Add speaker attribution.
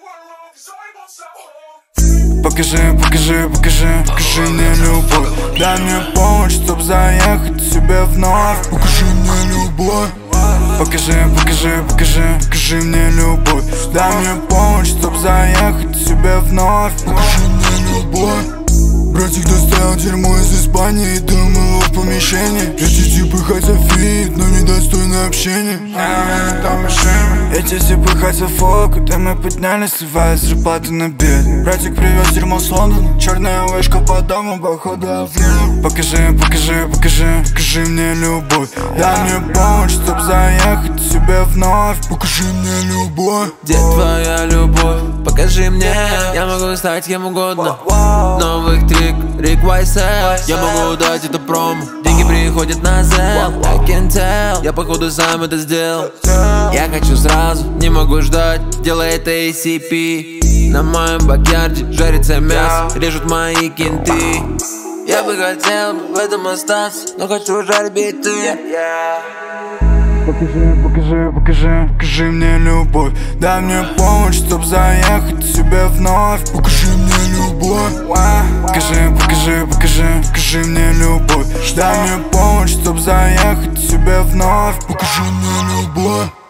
Speaker 1: Покажи, покажи, покажи, покажи мне любовь. Дай мне помощь, чтоб заехать к себе вновь. Покажи мне любовь. Покажи, покажи, покажи, покажи мне любовь. Дай мне помощь, чтоб заехать к себе вновь. Покажи мне любовь. Братик доставил дерьмо из Испании и дымыло в помещении. Эти типы хотят фит, но недостойны общения. Эти типы хотят фок, да мы подняли, сливая зарплаты на бед. Братик привез дерьмо с Лондона, черная вышка по дому, походу овлек. Покажи, покажи, покажи, покажи мне любовь. Дай мне помощь, чтоб заехать к себе вновь. Покажи мне любовь.
Speaker 2: Где твоя любовь? Покажи мне. Я могу стать кем угодно. Новых трик, Рик Вайсел. Я могу дать это промо. Деньги приходят на зел. I can tell. Я походу сам это сделал. Я хочу сразу, не могу ждать. Делай это ACP. На моем бакьярде жарится мясо, режут мои кенты. Я бы хотел в этом остаться, но хочу жарить биты.
Speaker 1: Покажи, покажи, покажи, покажи мне любовь. Дай мне помощь, чтоб заехать к себе вновь. Покажи мне любовь. Покажи, покажи, покажи, покажи мне любовь. Дай мне помощь, чтоб заехать к себе вновь. Покажи мне любовь.